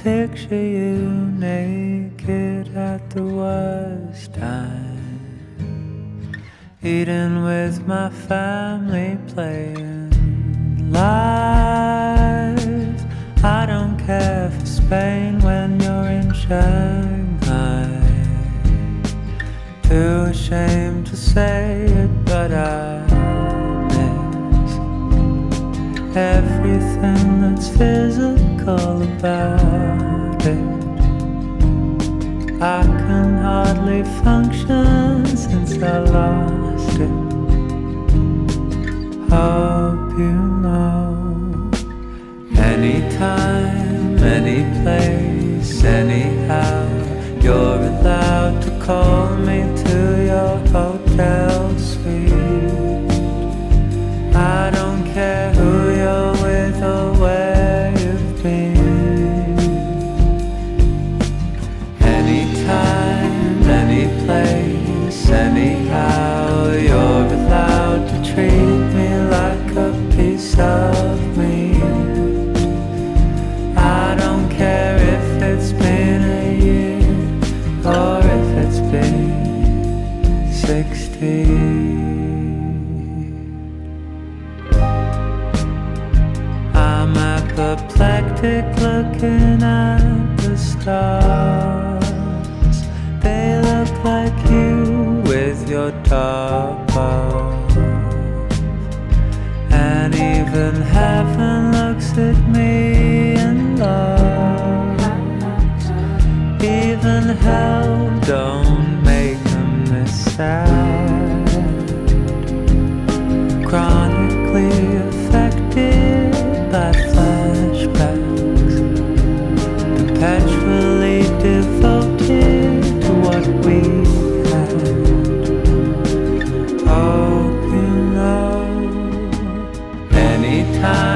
picture you naked at the worst time, eating with my family, playing live. I don't care for Spain when you're in Shanghai. Too ashamed to say it, but I miss everything that's physical about it. I can hardly function since I lost it. Hope you know, anytime, any place, anyhow, you're allowed to call me to your hotel suite. I don't care who you're with or where you've been. Anytime, any place, anyhow, you're allowed to treat me like a piece of meat. I don't care if it's been a year or if it's been 60. I'm apoplectic looking at the stars. They look like you with your top off. And even heaven looks at me and loves. Even hell don't make them this sad. Chronically affected by flashbacks, perpetually devoted to what we had. Hope you know, anytime.